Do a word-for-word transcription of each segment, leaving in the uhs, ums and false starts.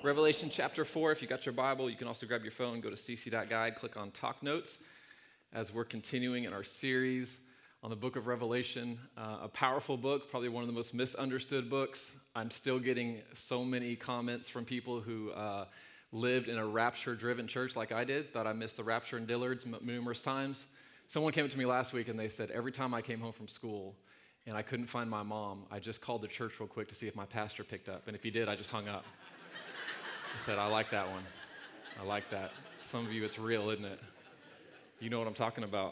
Revelation chapter four, if you got your Bible, you can also grab your phone, go to c c dot guide, click on Talk Notes as we're continuing in our series on the book of Revelation, uh, a powerful book, probably one of the most misunderstood books. I'm still getting so many comments from people who uh, lived in a rapture-driven church like I did, thought I missed the rapture in Dillard's m- numerous times. Someone came up to me last week and they said, every time I came home from school and I couldn't find my mom, I just called the church real quick to see if my pastor picked up. And if he did, I just hung up. I said, I like that one. I like that. Some of you, it's real, isn't it? You know what I'm talking about.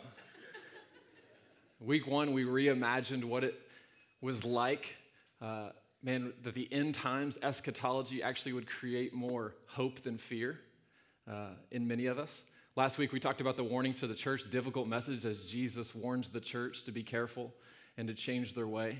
Week one, we reimagined what it was like, uh, man, that the end times eschatology actually would create more hope than fear uh, in many of us. Last week, we talked about the warning to the church, difficult message as Jesus warns the church to be careful and to change their way.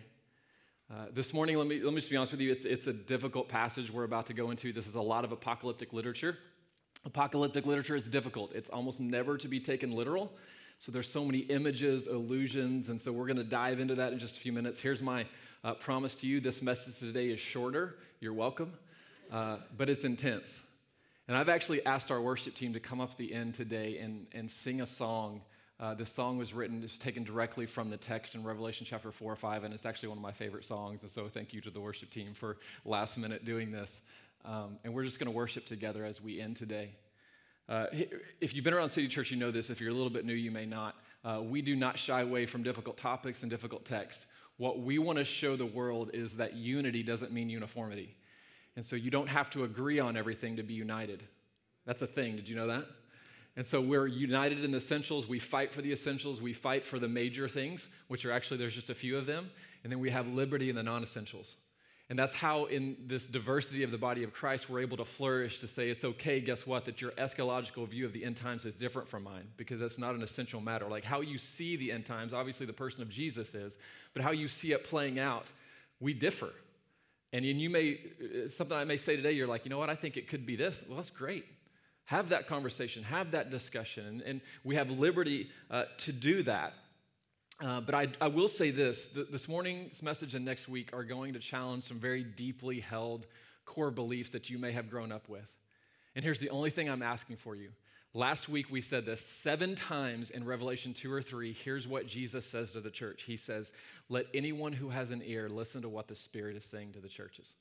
Uh, this morning, let me let me just be honest with you, it's, it's a difficult passage we're about to go into. This is a lot of apocalyptic literature. Apocalyptic literature is difficult. It's almost never to be taken literal. So there's so many images, illusions, and so we're going to dive into that in just a few minutes. Here's my uh, promise to you. This message today is shorter. You're welcome. Uh, but it's intense. And I've actually asked our worship team to come up at the end today and, and sing a song. Uh, this song was written, it's taken directly from the text in Revelation chapter four or five, and it's actually one of my favorite songs. And so thank you to the worship team for last minute doing this. Um, and we're just going to worship together as we end today. Uh, if you've been around City Church, you know this. If you're a little bit new, you may not. Uh, we do not shy away from difficult topics and difficult text. What we want to show the world is that unity doesn't mean uniformity. And so you don't have to agree on everything to be united. That's a thing. Did you know that? And so we're united in the essentials. We fight for the essentials. We fight for the major things, which are actually, there's just a few of them. And then we have liberty in the non-essentials. And that's how in this diversity of the body of Christ, we're able to flourish to say, it's okay, guess what, that your eschatological view of the end times is different from mine, because that's not an essential matter. Like how you see the end times, obviously the person of Jesus is, but how you see it playing out, we differ. And you may, something I may say today, you're like, you know what, I think it could be this. Well, that's great. Have that conversation, have that discussion, and, and we have liberty uh, to do that. Uh, but I, I will say this, th- this morning's message and next week are going to challenge some very deeply held core beliefs that you may have grown up with. And here's the only thing I'm asking for you. Last week we said this seven times in Revelation two or three. Here's what Jesus says to the church. He says, let anyone who has an ear listen to what the Spirit is saying to the churches.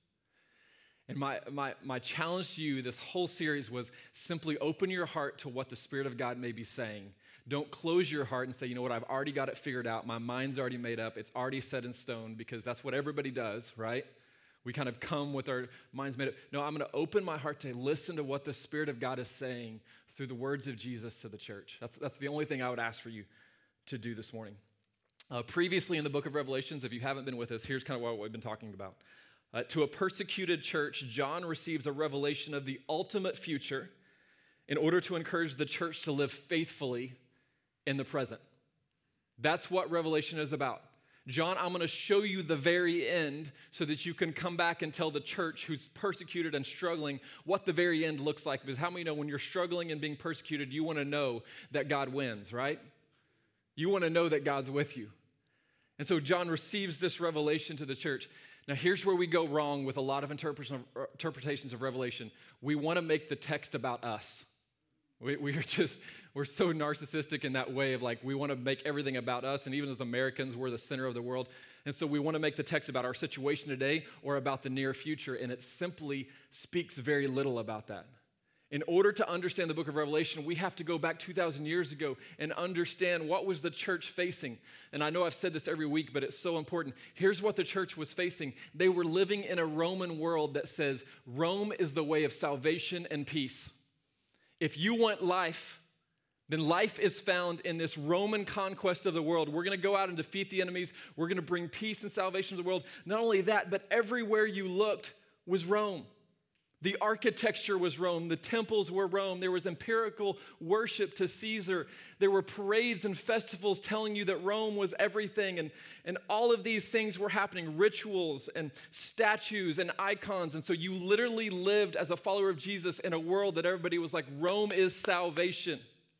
And my, my, my challenge to you this whole series was simply open your heart to what the Spirit of God may be saying. Don't close your heart and say, you know what, I've already got it figured out. My mind's already made up. It's already set in stone, because that's what everybody does, right? We kind of come with our minds made up. No, I'm going to open my heart to listen to what the Spirit of God is saying through the words of Jesus to the church. That's, that's the only thing I would ask for you to do this morning. Uh, previously in the book of Revelations, if you haven't been with us, here's kind of what we've been talking about. Uh, to a persecuted church, John receives a revelation of the ultimate future in order to encourage the church to live faithfully in the present. That's what Revelation is about. John, I'm going to show you the very end so that you can come back and tell the church who's persecuted and struggling what the very end looks like. Because how many know when you're struggling and being persecuted, you want to know that God wins, right? You want to know that God's with you. And so John receives this revelation to the church. Now, here's where we go wrong with a lot of interpretations of Revelation. We want to make the text about us. We, we are just, we're so narcissistic in that way of like, we want to make everything about us. And even as Americans, we're the center of the world. And so we want to make the text about our situation today or about the near future. And it simply speaks very little about that. In order to understand the book of Revelation, we have to go back two thousand years ago and understand what was the church facing. And I know I've said this every week, but it's so important. Here's what the church was facing. They were living in a Roman world that says Rome is the way of salvation and peace. If you want life, then life is found in this Roman conquest of the world. We're going to go out and defeat the enemies. We're going to bring peace and salvation to the world. Not only that, but everywhere you looked was Rome. The architecture was Rome. The temples were Rome. There was empirical worship to Caesar. There were parades and festivals telling you that Rome was everything. And, and all of these things were happening, rituals and statues and icons. And so you literally lived as a follower of Jesus in a world that everybody was like, Rome is salvation.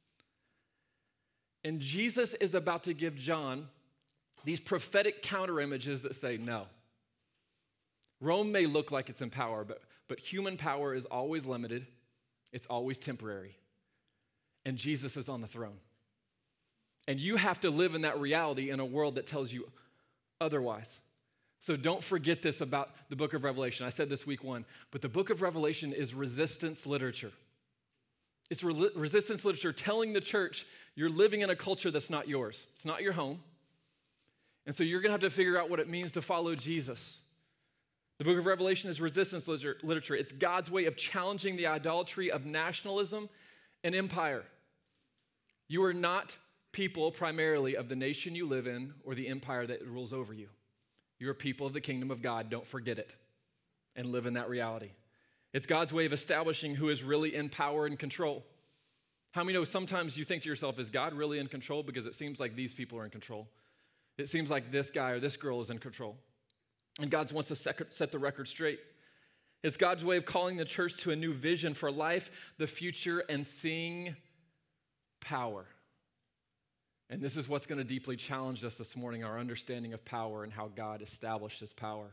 And Jesus is about to give John these prophetic counter images that say, no. Rome may look like it's in power, but but human power is always limited. It's always temporary. And Jesus is on the throne. And you have to live in that reality in a world that tells you otherwise. So don't forget this about the book of Revelation. I said this week one, but the book of Revelation is resistance literature. It's re- resistance literature telling the church you're living in a culture that's not yours. It's not your home. And so you're going to have to figure out what it means to follow Jesus. The book of Revelation is resistance literature. It's God's way of challenging the idolatry of nationalism and empire. You are not people primarily of the nation you live in or the empire that rules over you. You're people of the kingdom of God. Don't forget it and live in that reality. It's God's way of establishing who is really in power and control. How many know sometimes you think to yourself, is God really in control? Because it seems like these people are in control. It seems like this guy or this girl is in control. And God wants to set the record straight. It's God's way of calling the church to a new vision for life, the future, and seeing power. And this is what's going to deeply challenge us this morning, our understanding of power and how God established his power.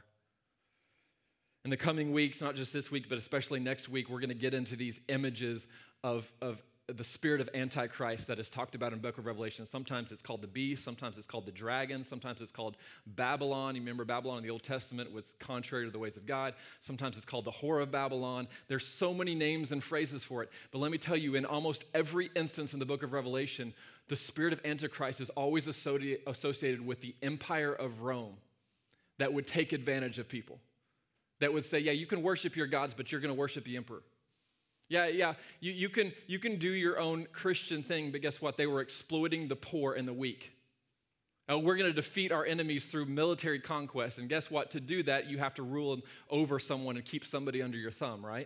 In the coming weeks, not just this week, but especially next week, we're going to get into these images of, of the spirit of Antichrist that is talked about in the book of Revelation. Sometimes it's called the beast, sometimes it's called the dragon, sometimes it's called Babylon. You remember Babylon in the Old Testament was contrary to the ways of God. Sometimes it's called the whore of Babylon. There's so many names and phrases for it. But let me tell you, in almost every instance in the book of Revelation, the spirit of Antichrist is always associated with the empire of Rome that would take advantage of people, that would say, yeah, you can worship your gods, but you're going to worship the emperor. Yeah, yeah, you, you, can, you can do your own Christian thing, but guess what? They were exploiting the poor and the weak. Uh, we're going to defeat our enemies through military conquest, and guess what? To do that, you have to rule over someone and keep somebody under your thumb, right?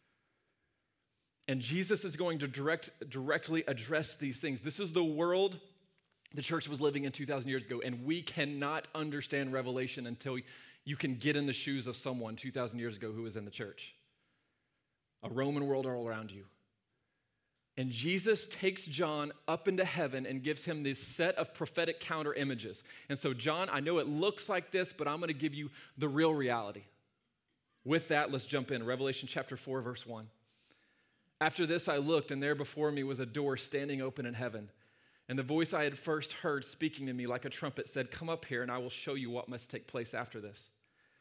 And Jesus is going to direct, directly address these things. This is the world the church was living in two thousand years ago, and we cannot understand Revelation until you can get in the shoes of someone two thousand years ago who was in the church. A Roman world all around you. And Jesus takes John up into heaven and gives him this set of prophetic counter images. And so, John, I know it looks like this, but I'm going to give you the real reality. With that, let's jump in. Revelation chapter four, verse one. After this, I looked, and there before me was a door standing open in heaven. And the voice I had first heard speaking to me like a trumpet said, "Come up here, and I will show you what must take place after this."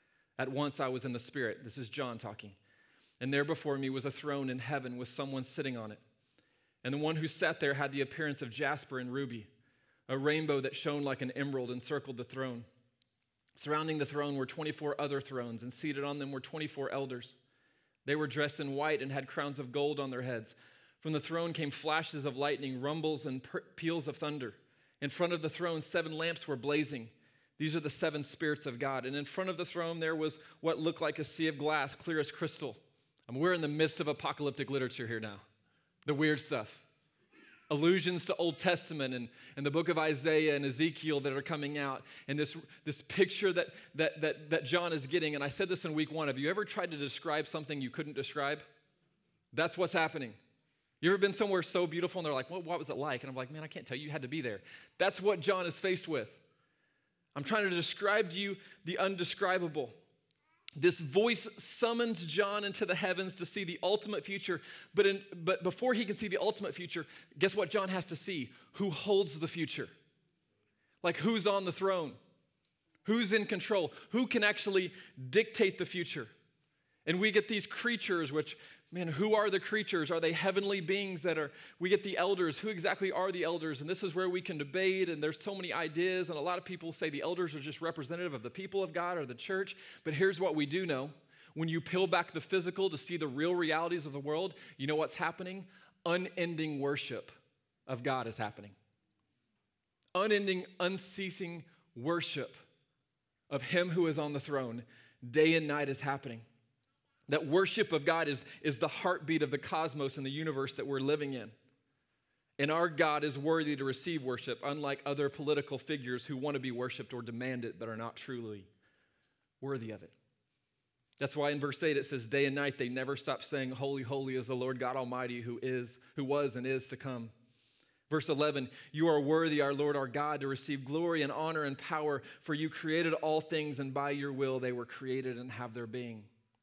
At once I was in the Spirit. This is John talking. And there before me was a throne in heaven with someone sitting on it. And the one who sat there had the appearance of jasper and ruby. A rainbow that shone like an emerald encircled the throne. Surrounding the throne were twenty-four other thrones, and seated on them were twenty-four elders. They were dressed in white and had crowns of gold on their heads. From the throne came flashes of lightning, rumbles, and per- peals of thunder. In front of the throne, seven lamps were blazing. These are the seven spirits of God. And in front of the throne, there was what looked like a sea of glass, clear as crystal. I mean, we're in the midst of apocalyptic literature here now. The weird stuff. Allusions to Old Testament and, and the book of Isaiah and Ezekiel that are coming out. And this, this picture that, that, that, that John is getting. And I said this in week one. Have you ever tried to describe something you couldn't describe? That's what's happening. You ever been somewhere so beautiful and they're like, well, what was it like? And I'm like, man, I can't tell you. You had to be there. That's what John is faced with. I'm trying to describe to you the undescribable. This voice summons John into the heavens to see the ultimate future. But, in, but before he can see the ultimate future, guess what John has to see? Who holds the future? Like who's on the throne? Who's in control? Who can actually dictate the future? And we get these creatures, which, man, who are the creatures? Are they heavenly beings that are, we get the elders. Who exactly are the elders? And this is where we can debate, and there's so many ideas, and a lot of people say the elders are just representative of the people of God or the church. But here's what we do know. When you peel back the physical to see the real realities of the world, you know what's happening? Unending worship of God is happening. Unending, unceasing worship of him who is on the throne. Day and night is happening. That worship of God is, is the heartbeat of the cosmos and the universe that we're living in. And our God is worthy to receive worship, unlike other political figures who want to be worshiped or demand it, but are not truly worthy of it. That's why in verse eight it says, day and night they never stop saying, holy, holy is the Lord God Almighty who is, who was and is to come. Verse eleven, you are worthy, our Lord, our God, to receive glory and honor and power, for you created all things, and by your will they were created and have their being.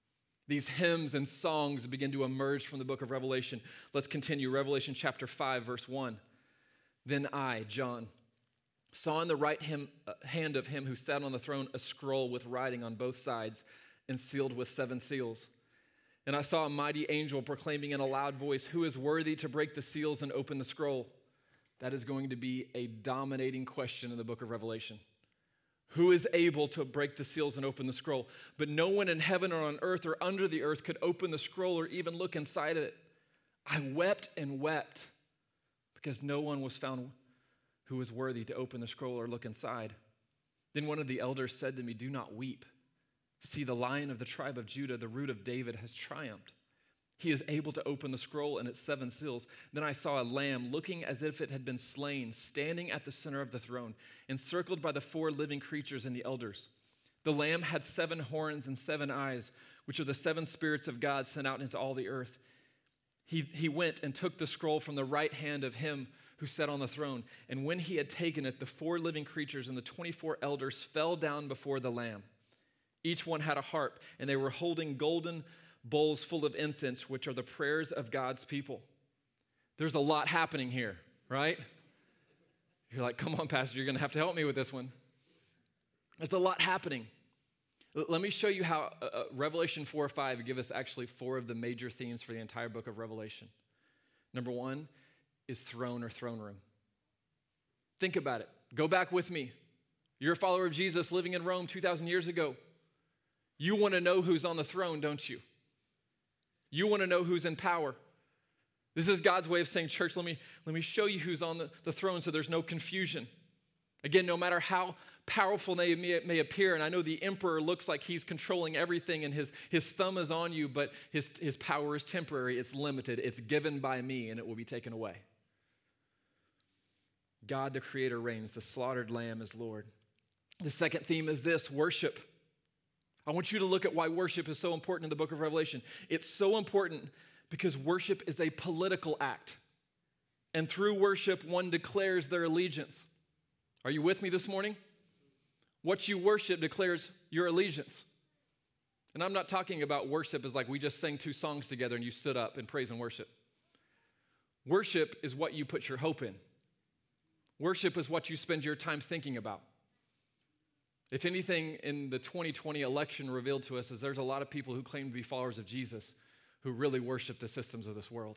These hymns and songs begin to emerge from the book of Revelation. Let's continue. Revelation chapter five, verse one. Then I, John, saw in the right him, uh, hand of him who sat on the throne a scroll with writing on both sides and sealed with seven seals. And I saw a mighty angel proclaiming in a loud voice, "Who is worthy to break the seals and open the scroll?" That is going to be a dominating question in the book of Revelation. Who is able to break the seals and open the scroll? But no one in heaven or on earth or under the earth could open the scroll or even look inside it. I wept and wept because no one was found who was worthy to open the scroll or look inside. Then one of the elders said to me, "Do not weep. See, the Lion of the tribe of Judah, the Root of David, has triumphed. He is able to open the scroll and its seven seals." Then I saw a lamb looking as if it had been slain, standing at the center of the throne, encircled by the four living creatures and the elders. The lamb had seven horns and seven eyes, which are the seven spirits of God sent out into all the earth. He, he went and took the scroll from the right hand of him who sat on the throne. And when he had taken it, the four living creatures and the twenty-four elders fell down before the lamb. Each one had a harp, and they were holding golden bowls full of incense, which are the prayers of God's people. There's a lot happening here, right? You're like, come on, Pastor, you're going to have to help me with this one. There's a lot happening. L- let me show you how uh, Revelation four or five give us actually four of the major themes for the entire book of Revelation. Number one is throne or throne room. Think about it. Go back with me. You're a follower of Jesus living in Rome two thousand years ago. You want to know who's on the throne, don't you? You want to know who's in power. This is God's way of saying, church, let me, let me show you who's on the, the throne so there's no confusion. Again, no matter how powerful they may, may appear, and I know the emperor looks like he's controlling everything and his, his thumb is on you, but his, his power is temporary, it's limited, it's given by me, and it will be taken away. God, the creator, reigns. The slaughtered lamb is Lord. The second theme is this: worship. I want you to look at why worship is so important in the book of Revelation. It's so important because worship is a political act. And through worship, one declares their allegiance. Are you with me this morning? What you worship declares your allegiance. And I'm not talking about worship as like we just sang two songs together and you stood up in praise and worship. Worship is what you put your hope in. Worship is what you spend your time thinking about. If anything in the twenty twenty election revealed to us is there's a lot of people who claim to be followers of Jesus who really worship the systems of this world.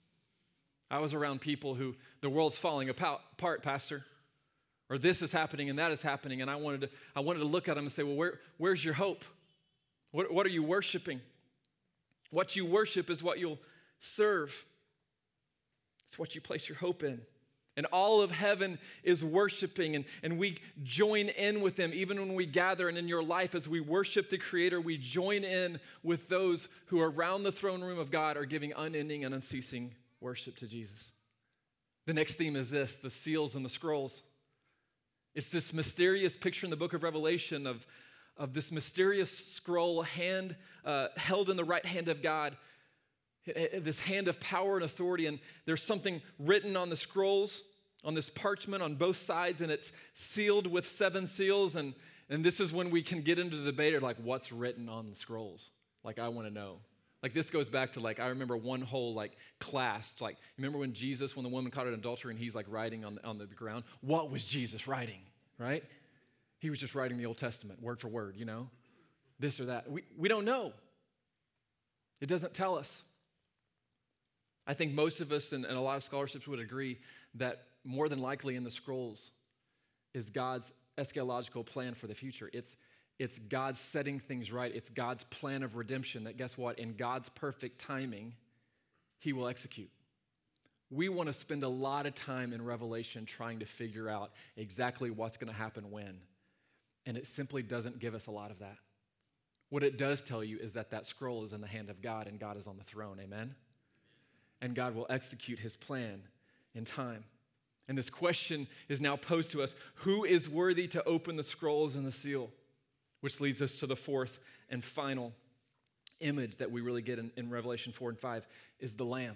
I was around people who, the world's falling apart, Pastor, or this is happening and that is happening, and I wanted to, I wanted to look at them and say, well, where, where's your hope? What, what are you worshiping? What you worship is what you'll serve. It's what you place your hope in. And all of heaven is worshiping, and, and we join in with them even when we gather. And in your life, as we worship the Creator, we join in with those who are around the throne room of God are giving unending and unceasing worship to Jesus. The next theme is this: the seals and the scrolls. It's this mysterious picture in the book of Revelation of, of this mysterious scroll hand uh, held in the right hand of God. This hand of power and authority, and there's something written on the scrolls, on this parchment on both sides, and it's sealed with seven seals, and, and this is when we can get into the debate of like, what's written on the scrolls? Like, I want to know. Like, this goes back to like, I remember one whole like class, like, remember when Jesus, when the woman caught an adultery and he's like writing on the, on the ground? What was Jesus writing, right? He was just writing the Old Testament, word for word, you know, this or that. We, we don't know. It doesn't tell us. I think most of us and, and a lot of scholarships would agree that more than likely in the scrolls is God's eschatological plan for the future. It's, it's God's setting things right. It's God's plan of redemption that, guess what, in God's perfect timing, he will execute. We want to spend a lot of time in Revelation trying to figure out exactly what's going to happen when, and it simply doesn't give us a lot of that. What it does tell you is that that scroll is in the hand of God and God is on the throne, amen? And God will execute his plan in time. And this question is now posed to us: who is worthy to open the scrolls and the seal? Which leads us to the fourth and final image that we really get in, in Revelation four and five is the Lamb.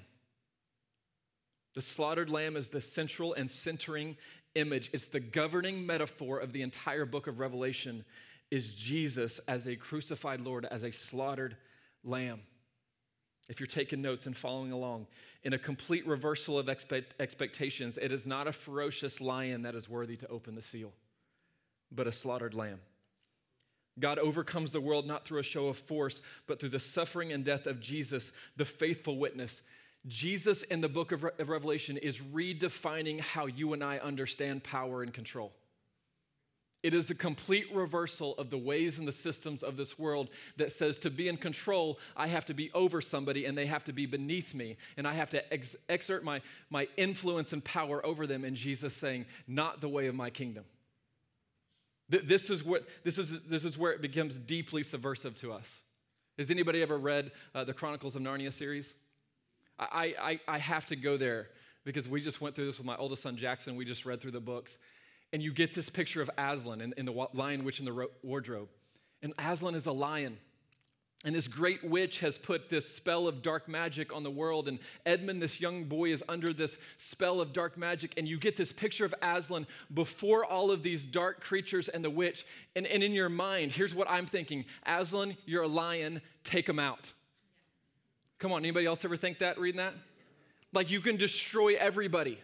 The slaughtered lamb is the central and centering image. It's the governing metaphor of the entire book of Revelation, is Jesus as a crucified Lord, as a slaughtered lamb. If you're taking notes and following along, in a complete reversal of expect, expectations, it is not a ferocious lion that is worthy to open the seal, but a slaughtered lamb. God overcomes the world not through a show of force, but through the suffering and death of Jesus, the faithful witness. Jesus in the book of, Re- of Revelation is redefining how you and I understand power and control. It is a complete reversal of the ways and the systems of this world that says to be in control, I have to be over somebody and they have to be beneath me. And I have to ex- exert my, my influence and power over them. And Jesus saying, not the way of my kingdom. Th- this is what this is this is where it becomes deeply subversive to us. Has anybody ever read uh, the Chronicles of Narnia series? I, I, I have to go there because we just went through this with my oldest son, Jackson. We just read through the books. And you get this picture of Aslan in, in the Lion, Witch, and the Ro- Wardrobe. And Aslan is a lion. And this great witch has put this spell of dark magic on the world. And Edmund, this young boy, is under this spell of dark magic. And you get this picture of Aslan before all of these dark creatures and the witch. And, and in your mind, here's what I'm thinking. Aslan, you're a lion. Take him out. Come on, anybody else ever think that, reading that? Like you can destroy everybody.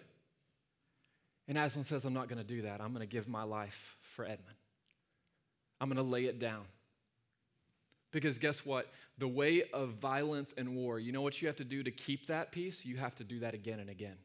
And Aslan says, I'm not going to do that. I'm going to give my life for Edmund. I'm going to lay it down. Because guess what? The way of violence and war, you know what you have to do to keep that peace? You have to do that again and again.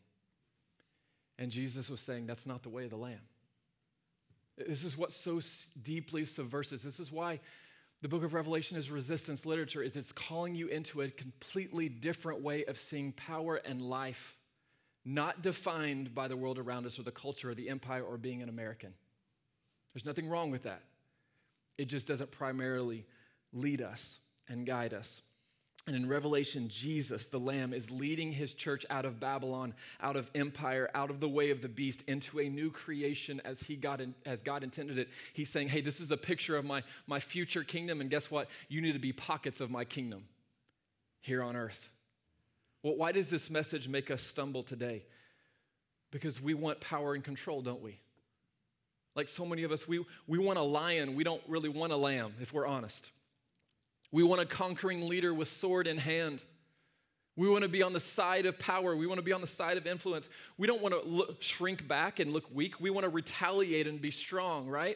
And Jesus was saying, that's not the way of the Lamb. This is what's so deeply subversive. This is why the book of Revelation is resistance literature, is it's calling you into a completely different way of seeing power and life. Not defined by the world around us or the culture or the empire or being an American. There's nothing wrong with that. It just doesn't primarily lead us and guide us. And in Revelation, Jesus, the Lamb, is leading his church out of Babylon, out of empire, out of the way of the beast, into a new creation as he got in, as God intended it. He's saying, hey, this is a picture of my, my future kingdom, and guess what? You need to be pockets of my kingdom here on earth. Well, why does this message make us stumble today? Because we want power and control, don't we? Like so many of us, we, we want a lion. We don't really want a lamb, if we're honest. We want a conquering leader with sword in hand. We want to be on the side of power. We want to be on the side of influence. We don't want to look, shrink back and look weak. We want to retaliate and be strong, right?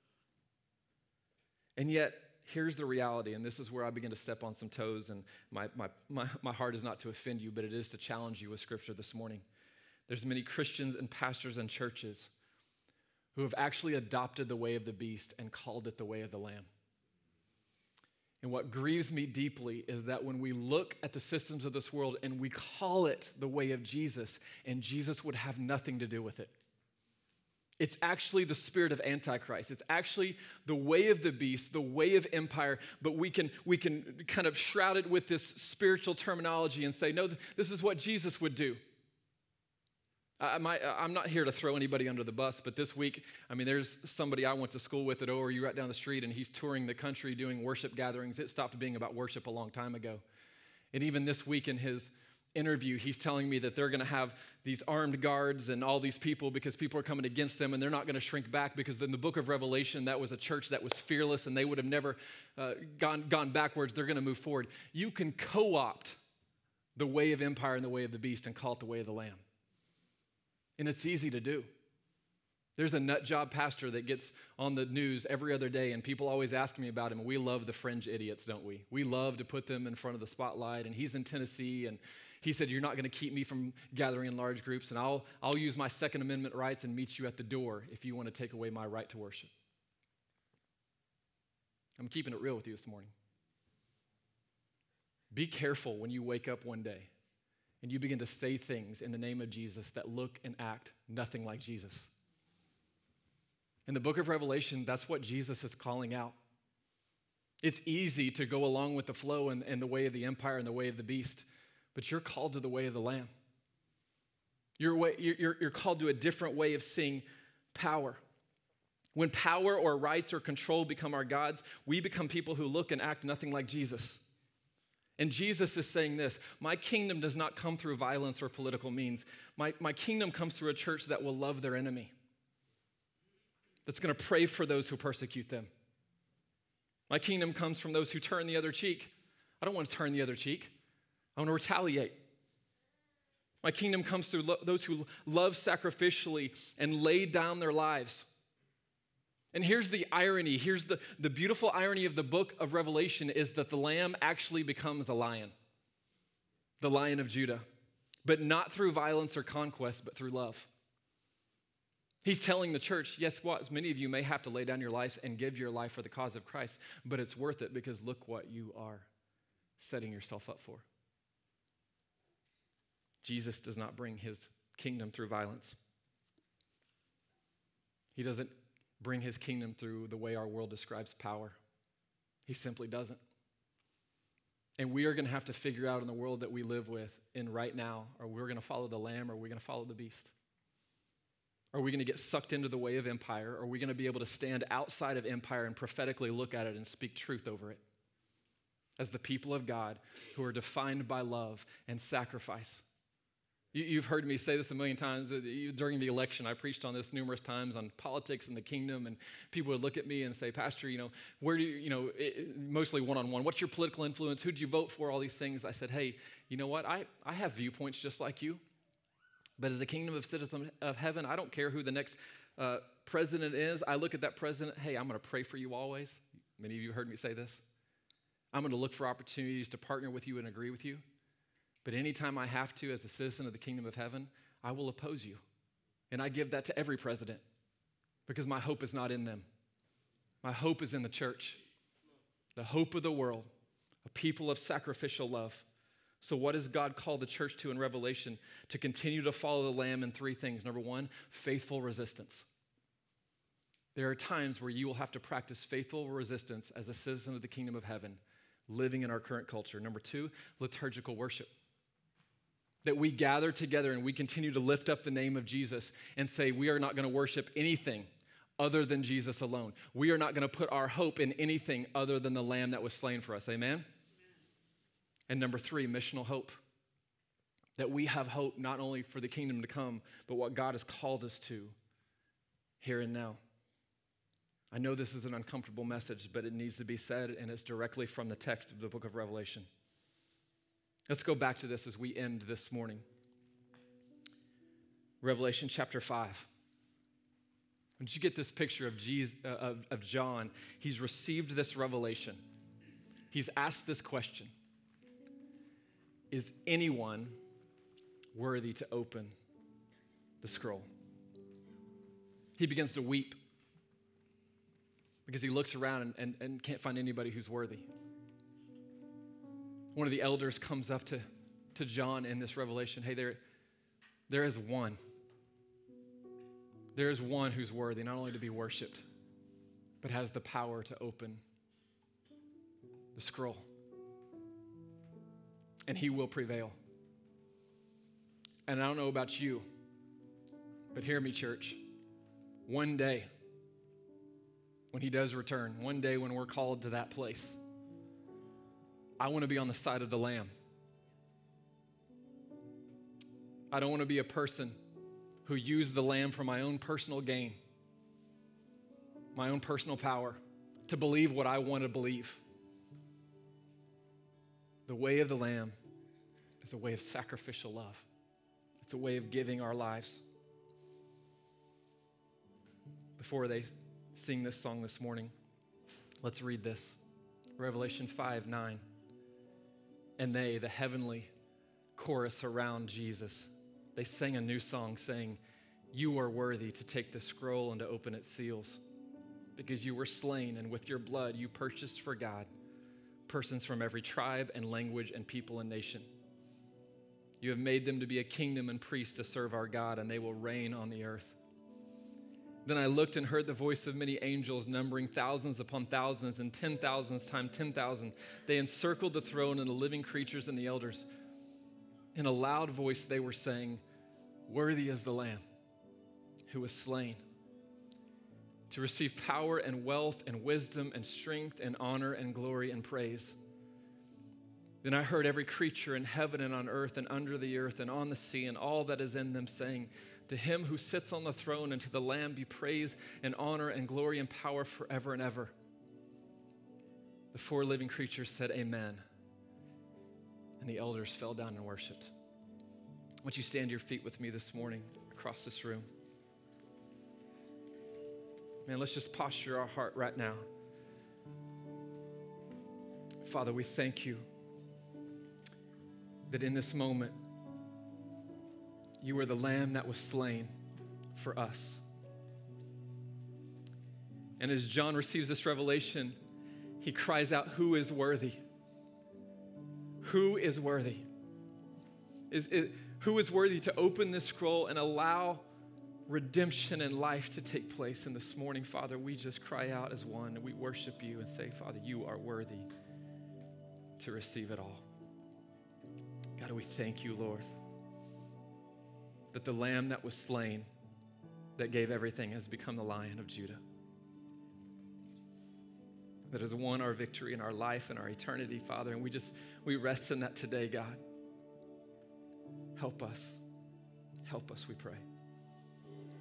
And yet, here's the reality, and this is where I begin to step on some toes, and my, my, my, my heart is not to offend you, but it is to challenge you with Scripture this morning. There's many Christians and pastors and churches who have actually adopted the way of the beast and called it the way of the Lamb. And what grieves me deeply is that when we look at the systems of this world and we call it the way of Jesus, and Jesus would have nothing to do with it. It's actually the spirit of Antichrist. It's actually the way of the beast, the way of empire, but we can, we can kind of shroud it with this spiritual terminology and say, no, this is what Jesus would do. I might, I'm not here to throw anybody under the bus, but this week, I mean, there's somebody I went to school with at O R U right down the street, and he's touring the country doing worship gatherings. It stopped being about worship a long time ago. And even this week in his interview, he's telling me that they're going to have these armed guards and all these people because people are coming against them, and they're not going to shrink back because in the book of Revelation, that was a church that was fearless, and they would have never uh, gone, gone backwards. They're going to move forward. You can co-opt the way of empire and the way of the beast and call it the way of the Lamb. And it's easy to do. There's a nut job pastor that gets on the news every other day, and people always ask me about him. And we love the fringe idiots, don't we? We love to put them in front of the spotlight. And he's in Tennessee, and he said, you're not going to keep me from gathering in large groups, and I'll, I'll use my Second Amendment rights and meet you at the door if you want to take away my right to worship. I'm keeping it real with you this morning. Be careful when you wake up one day and you begin to say things in the name of Jesus that look and act nothing like Jesus. In the book of Revelation, that's what Jesus is calling out. It's easy to go along with the flow and, and the way of the empire and the way of the beast, but you're called to the way of the Lamb. You're, way, you're, you're called to a different way of seeing power. When power or rights or control become our gods, we become people who look and act nothing like Jesus. And Jesus is saying this, my kingdom does not come through violence or political means. My, my kingdom comes through a church that will love their enemy, that's going to pray for those who persecute them. My kingdom comes from those who turn the other cheek. I don't want to turn the other cheek. I want to retaliate. My kingdom comes through lo- those who love sacrificially and lay down their lives. And here's the irony. Here's the, the beautiful irony of the book of Revelation is that the Lamb actually becomes a lion, the Lion of Judah, but not through violence or conquest, but through love. He's telling the church, yes, what? Many of you may have to lay down your lives and give your life for the cause of Christ, but it's worth it because look what you are setting yourself up for. Jesus does not bring his kingdom through violence. He doesn't bring his kingdom through the way our world describes power. He simply doesn't. And we are going to have to figure out in the world that we live with in right now, are we going to follow the Lamb or are we going to follow the beast? Are we going to get sucked into the way of empire? Or are we going to be able to stand outside of empire and prophetically look at it and speak truth over it? As the people of God who are defined by love and sacrifice. You've heard me say this a million times. During the election, I preached on this numerous times on politics and the kingdom, and people would look at me and say, Pastor, you know, where do you, you know, it, mostly one-on-one, what's your political influence? Who'd you vote for? All these things. I said, hey, you know what? I, I have viewpoints just like you, but as a kingdom of citizens of heaven, I don't care who the next uh, president is. I look at that president, hey, I'm going to pray for you always. Many of you heard me say this. I'm going to look for opportunities to partner with you and agree with you. But anytime I have to, as a citizen of the kingdom of heaven, I will oppose you. And I give that to every president because my hope is not in them. My hope is in the church, the hope of the world, a people of sacrificial love. So what does God call the church to in Revelation? To continue to follow the Lamb in three things. Number one, faithful resistance. There are times where you will have to practice faithful resistance as a citizen of the kingdom of heaven, living in our current culture. Number two, liturgical worship. That we gather together and we continue to lift up the name of Jesus and say we are not going to worship anything other than Jesus alone. We are not going to put our hope in anything other than the Lamb that was slain for us. Amen? Amen? And number three, missional hope. That we have hope not only for the kingdom to come, but what God has called us to here and now. I know this is an uncomfortable message, but it needs to be said, and it's directly from the text of the book of Revelation. Let's go back to this as we end this morning. Revelation chapter five. Once you get this picture of, Jesus, uh, of, of John, he's received this revelation. He's asked this question. Is anyone worthy to open the scroll? He begins to weep because he looks around and, and, and can't find anybody who's worthy. One of the elders comes up to, to John in this revelation. Hey, there, there is one. There is one who's worthy not only to be worshiped, but has the power to open the scroll. And he will prevail. And I don't know about you, but hear me, church. One day, when he does return, one day when we're called to that place, I want to be on the side of the Lamb. I don't want to be a person who used the Lamb for my own personal gain, my own personal power, to believe what I want to believe. The way of the Lamb is a way of sacrificial love. It's a way of giving our lives. Before they sing this song this morning, let's read this. Revelation five nine. And they, the heavenly chorus around Jesus, they sang a new song saying, you are worthy to take the scroll and to open its seals because you were slain and with your blood you purchased for God persons from every tribe and language and people and nation. You have made them to be a kingdom and priests to serve our God, and they will reign on the earth. Then I looked and heard the voice of many angels, numbering thousands upon thousands and ten thousands times ten thousand. They encircled the throne and the living creatures and the elders. In a loud voice they were saying, worthy is the Lamb who was slain to receive power and wealth and wisdom and strength and honor and glory and praise. Then I heard every creature in heaven and on earth and under the earth and on the sea and all that is in them saying, to him who sits on the throne and to the Lamb be praise and honor and glory and power forever and ever. The four living creatures said, amen. And the elders fell down and worshiped. Won't you stand to your feet with me this morning across this room? Man, let's just posture our heart right now. Father, we thank you that in this moment, you are the Lamb that was slain for us. And as John receives this revelation, he cries out, who is worthy? Who is worthy? Is, is, who is worthy to open this scroll and allow redemption and life to take place? And this morning, Father, we just cry out as one and we worship you and say, Father, you are worthy to receive it all. God, we thank you, Lord, that the Lamb that was slain, that gave everything, has become the Lion of Judah, that has won our victory in our life and our eternity, Father. And we just, we rest in that today, God. Help us. Help us, we pray.